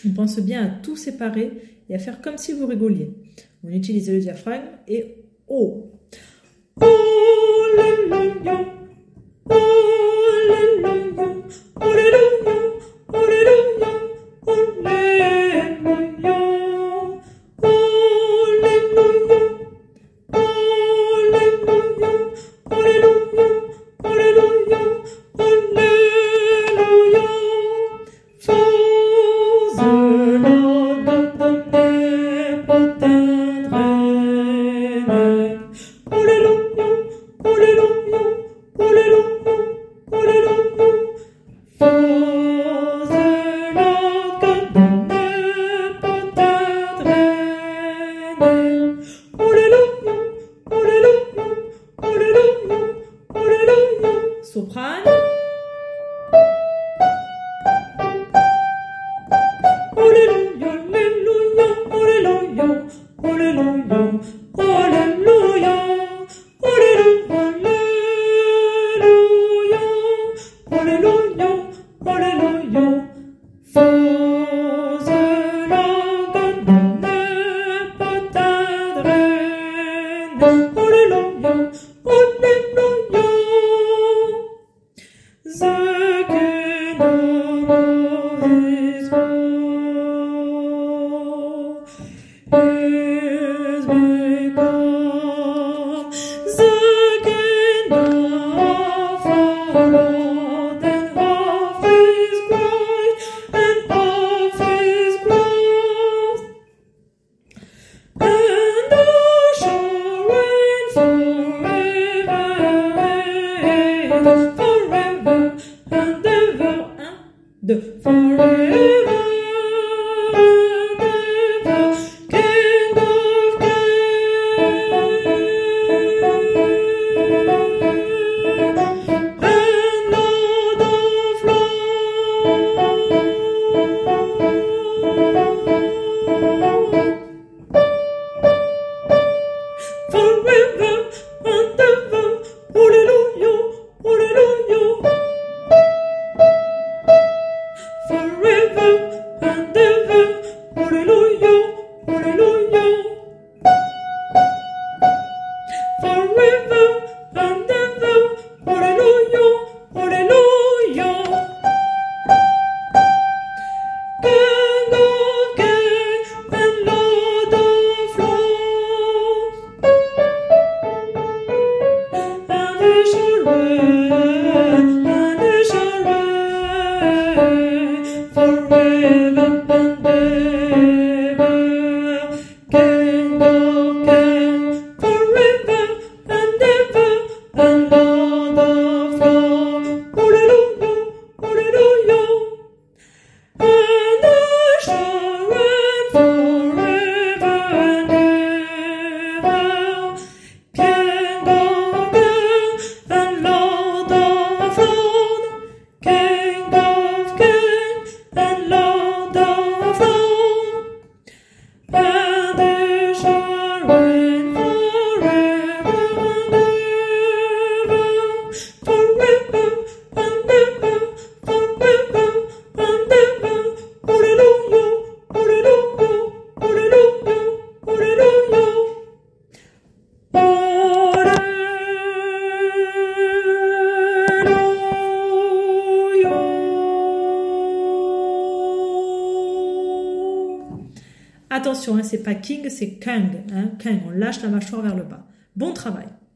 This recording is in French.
On pense bien à tout séparer et à faire comme si vous rigoliez. On utilise le diaphragme et oh. Alléluia, Alléluia, Alléluia, Alléluia, Alléluia, Alléluia, Alléluia, Alléluia, Alléluia, Alléluia. Soprano. Alléluia, Alléluia, Alléluia, Alléluia, Alléluia, Alléluia, Alléluia, Alléluia. Fose la canne pas t'adrenne. Alléluia, Alléluia. Forever and ever, King of kings and Lord of lords. Forever and ever, Hallelujah, Hallelujah. Forever and ever, Hallelujah, Hallelujah. Forever and ever, Hallelujah, Hallelujah. King of kings and Lord of lords, and He shall reign, and He shall reign forever and ever. King of kings, forever and ever, and Lord of lords. Hallelujah, Hallelujah. And I shall reign forever and ever. King of kings and Lord of lords. King of kings and Lord of lords. And I shall reign forever and ever. Forever and ever, forever and ever. Hallelujah, Hallelujah, Hallelujah, Hallelujah. Attention, hein, c'est pas king, c'est kang. Hein, kang, on lâche la mâchoire vers le bas. Bon travail.